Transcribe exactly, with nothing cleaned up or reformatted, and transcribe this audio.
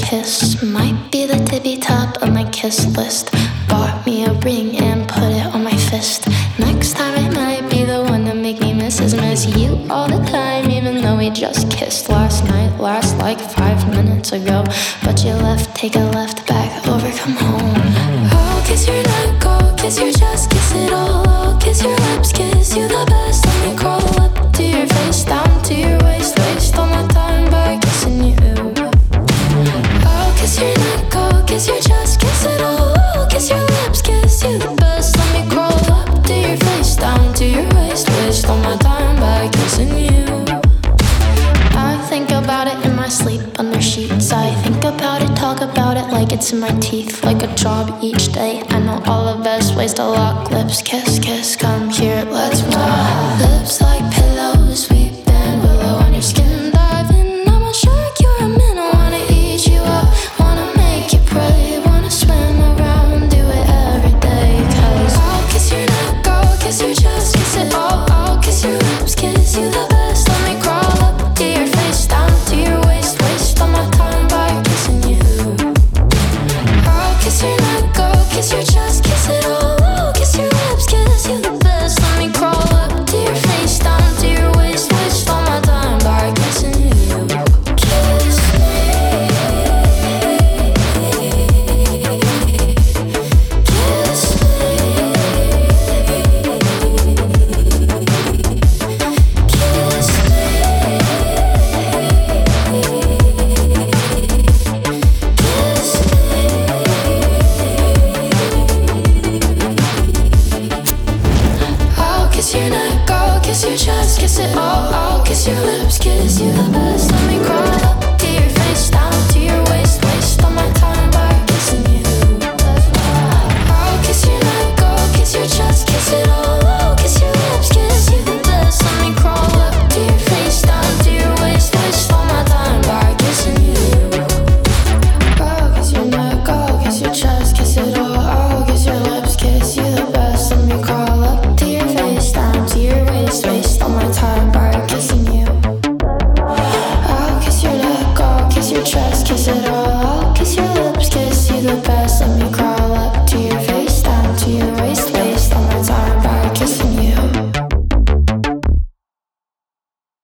kiss might be the tippy top of my kiss list. Bought me a ring and put it on my fist. Next time I might be the one to make me missus miss you all the time, even though we just kissed last night, last like five minutes ago. But you left, take a left back over, come home. I'll kiss your neck, I'll kiss your chest, kiss it all. I'll kiss your lips, kiss you the best. Let me crawl up to your face, down to your waist, waste all my time by kissing you. I'll kiss your neck, I'll kiss your chest, kiss it all. I'll kiss your lips, kiss you the best. Let me crawl up to your face, down to your waist, waste all my time by kissing you. I think about it in my sleep under sheets. I think about it, talk about it like it's in my teeth, like a job each day. I know all the best ways to lock lips. Kiss, kiss, come here, let's fly. Lips like pillows, sweet and willow on your skin. Dive in, I'ma shark you're a minnow. Wanna eat you up, wanna make you pray, wanna swim around, do it every day. Cause I'll kiss your neck, I'll kiss your chest, kiss it all. I'll kiss your lips, kiss you the best. Let me crawl up to your face, down to your waist, waste all my time by kissing you. I'll kiss your neck, I'll kiss your chest, kiss it all. I'll kiss your lips, kiss you the best. Let me crawl up to your face, down to your waist, waste all my time by kissing you. Kiss me, kiss me, kiss I'll kiss your neck, I'll kiss your chest, kiss it all. I'll kiss your lips, kiss you the best. Let me crawl up